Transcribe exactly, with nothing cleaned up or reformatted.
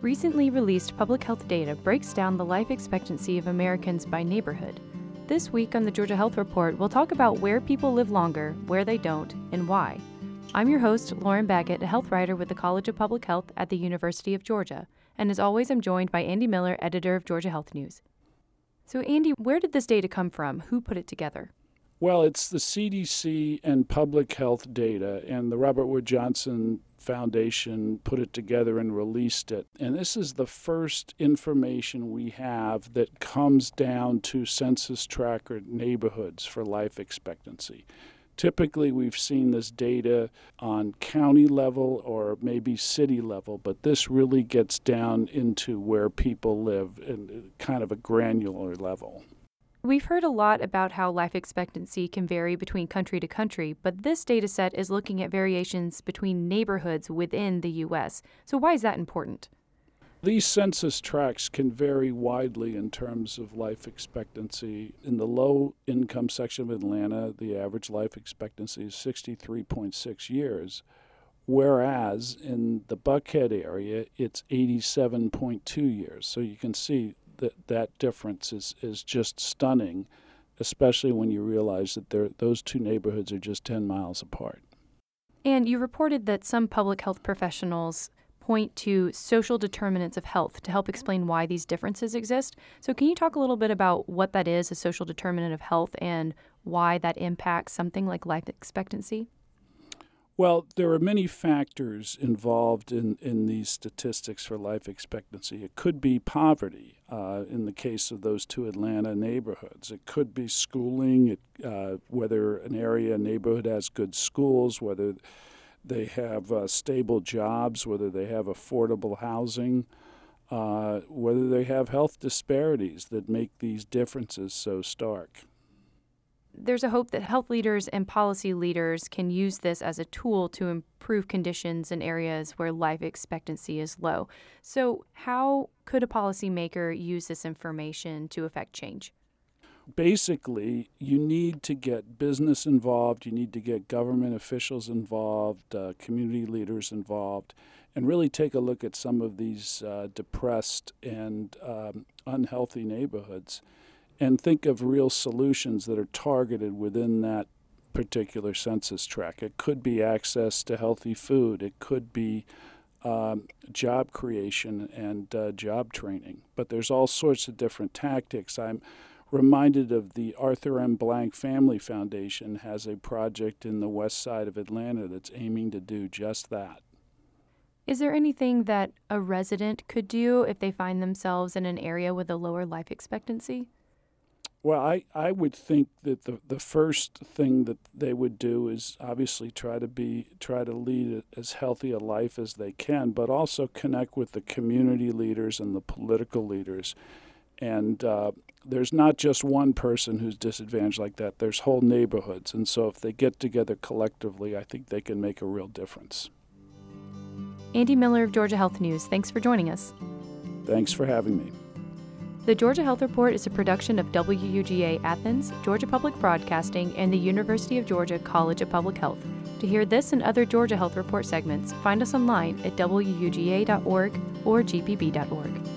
Recently released public health data breaks down the life expectancy of Americans by neighborhood. This week on the Georgia Health Report, we'll talk about where people live longer, where they don't, and why. I'm your host, Lauren Baggett, a health writer with the College of Public Health at the University of Georgia. And as always, I'm joined by Andy Miller, editor of Georgia Health News. So Andy, where did this data come from? Who put it together? Well, it's the C D C and public health data, and the Robert Wood Johnson Foundation put it together and released it. And this is the first information we have that comes down to census tracker neighborhoods for life expectancy. Typically, we've seen this data on county level or maybe city level, but this really gets down into where people live in kind of a granular level. We've heard a lot about how life expectancy can vary between country to country, but this data set is looking at variations between neighborhoods within the U S. So why is that important? These census tracts can vary widely in terms of life expectancy. In the low-income section of Atlanta, the average life expectancy is sixty-three point six years, whereas in the Buckhead area, it's eighty-seven point two years. So you can see that that difference is, is just stunning, especially when you realize that they're, those two neighborhoods are just ten miles apart. And you reported that some public health professionals point to social determinants of health to help explain why these differences exist. So can you talk a little bit about what that is, a social determinant of health, and why that impacts something like life expectancy? Well, there are many factors involved in, in these statistics for life expectancy. It could be poverty uh, in the case of those two Atlanta neighborhoods. It could be schooling, it, uh, whether an area, a neighborhood has good schools, whether they have uh, stable jobs, whether they have affordable housing, uh, whether they have health disparities that make these differences so stark. There's a hope that health leaders and policy leaders can use this as a tool to improve conditions in areas where life expectancy is low. So how could a policymaker use this information to affect change? Basically, you need to get business involved, you need to get government officials involved, uh, community leaders involved, and really take a look at some of these uh, depressed and um, unhealthy neighborhoods and think of real solutions that are targeted within that particular census tract. It could be access to healthy food. It could be um, job creation and uh, job training. But there's all sorts of different tactics. I'm reminded of the Arthur M. Blank Family Foundation has a project in the west side of Atlanta that's aiming to do just that. Is there anything that a resident could do if they find themselves in an area with a lower life expectancy? Well, I, I would think that the, the first thing that they would do is obviously try to be try to lead as healthy a life as they can, but also connect with the community leaders and the political leaders. And uh, there's not just one person who's disadvantaged like that. There's whole neighborhoods. And so if they get together collectively, I think they can make a real difference. Andy Miller of Georgia Health News, thanks for joining us. Thanks for having me. The Georgia Health Report is a production of W U G A Athens, Georgia Public Broadcasting, and the University of Georgia College of Public Health. To hear this and other Georgia Health Report segments, find us online at W U G A dot org or G P B dot org.